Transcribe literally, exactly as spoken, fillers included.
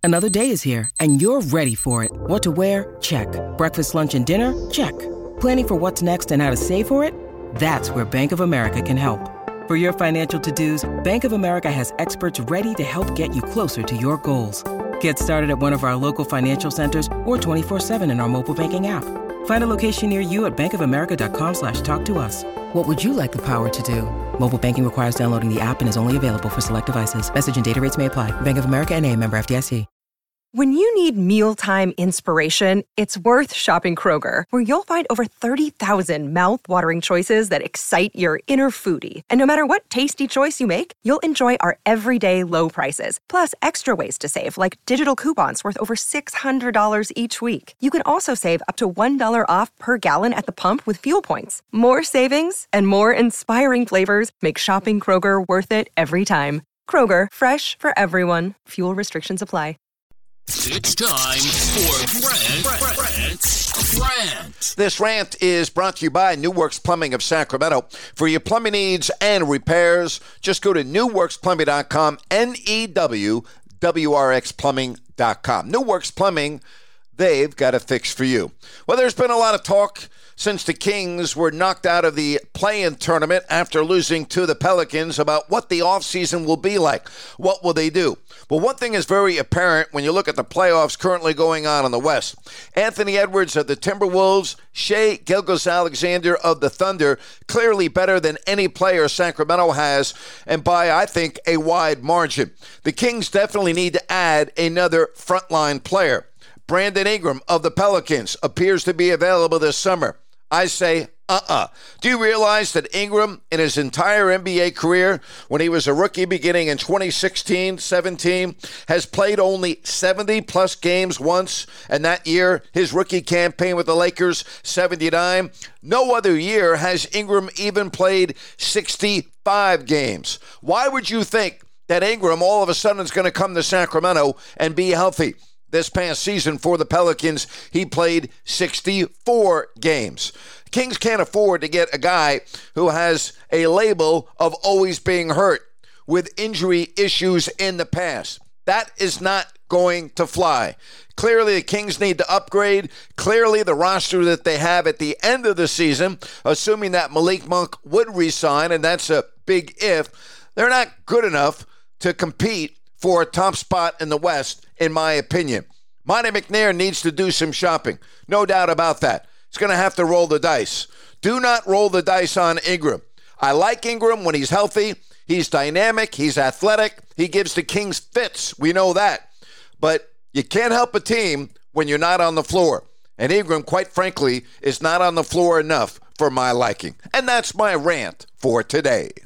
Another day is here, and you're ready for it. What to wear? Check. Breakfast, lunch, and dinner? Check. Planning for what's next and how to save for it? That's where Bank of America can help. For your financial to-dos, Bank of America has experts ready to help get you closer to your goals. Get started at one of our local financial centers or twenty-four seven in our mobile banking app. Find a location near you at bankofamerica.com slash talk to us. What would you like the power to do? Mobile banking requires downloading the app and is only available for select devices. Message and data rates may apply. Bank of America N A, member F D I C. When you need mealtime inspiration, it's worth shopping Kroger, where you'll find over thirty thousand mouth-watering choices that excite your inner foodie. And no matter what tasty choice you make, you'll enjoy our everyday low prices, plus extra ways to save, like digital coupons worth over six hundred dollars each week. You can also save up to one dollar off per gallon at the pump with fuel points. More savings and more inspiring flavors make shopping Kroger worth it every time. Kroger, fresh for everyone. Fuel restrictions apply. It's time for Rant, Rant, Rant. This rant is brought to you by New Works Plumbing of Sacramento. For your plumbing needs and repairs, just go to new works plumbing dot com, N E W W R X plumbing dot com. New Works Plumbing, they've got a fix for you. Well, there's been a lot of talk since the Kings were knocked out of the play-in tournament after losing to the Pelicans about what the offseason will be like. What will they do? Well, one thing is very apparent when you look at the playoffs currently going on in the West. Anthony Edwards of the Timberwolves, Shai Gilgeous-Alexander of the Thunder, clearly better than any player Sacramento has, and by, I think, a wide margin. The Kings definitely need to add another frontline player. Brandon Ingram of the Pelicans appears to be available this summer. I say, uh-uh. Do you realize that Ingram, in his entire N B A career, when he was a rookie beginning in twenty sixteen seventeen, has played only seventy-plus games once, and that year, his rookie campaign with the Lakers, seventy-nine. No other year has Ingram even played sixty-five games. Why would you think that Ingram all of a sudden is going to come to Sacramento and be healthy? This past season for the Pelicans, he played sixty-four games. Kings can't afford to get a guy who has a label of always being hurt with injury issues in the past. That is not going to fly. Clearly, the Kings need to upgrade. Clearly, the roster that they have at the end of the season, assuming that Malik Monk would resign, and that's a big if, they're not good enough to compete for a top spot in the West, in my opinion. Monte McNair needs to do some shopping. No doubt about that. He's going to have to roll the dice. Do not roll the dice on Ingram. I like Ingram when he's healthy. He's dynamic. He's athletic. He gives the Kings fits. We know that. But you can't help a team when you're not on the floor. And Ingram, quite frankly, is not on the floor enough for my liking. And that's my rant for today.